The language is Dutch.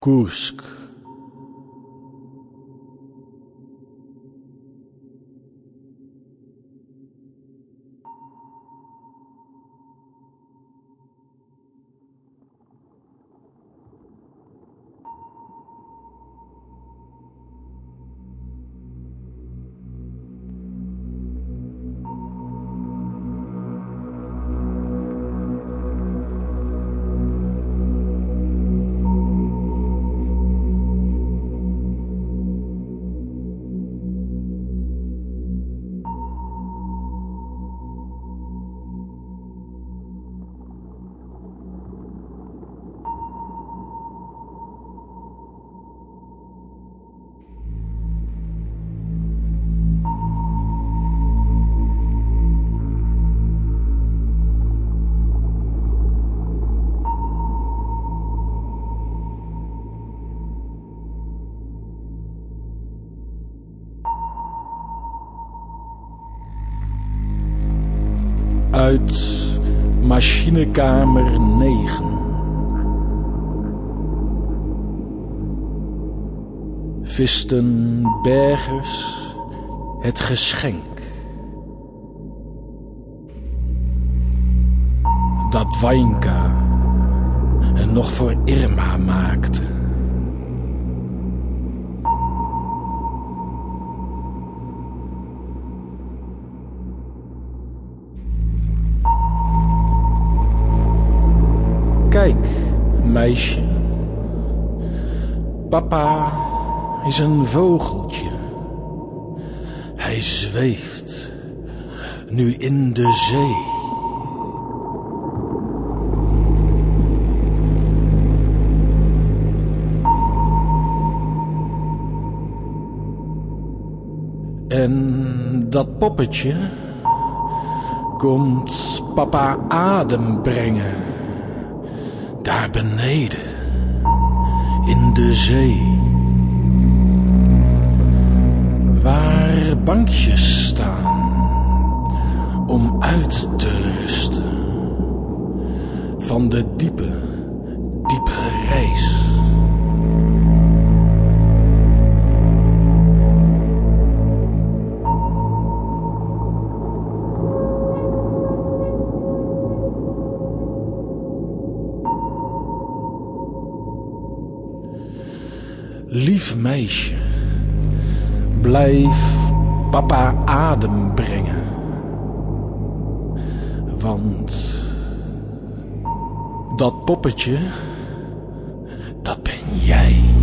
Koersk. Uit machinekamer 9. Visten Bergers het geschenk dat Wainka nog voor Irma maakte. Kijk, meisje, papa is een vogeltje. Hij zweeft nu in de zee. En dat poppetje komt papa adem brengen. Daar beneden, in de zee, waar bankjes staan om uit te rusten van de diepe, diepe reis. Lief meisje, blijf papa adem brengen, want dat poppetje, dat ben jij.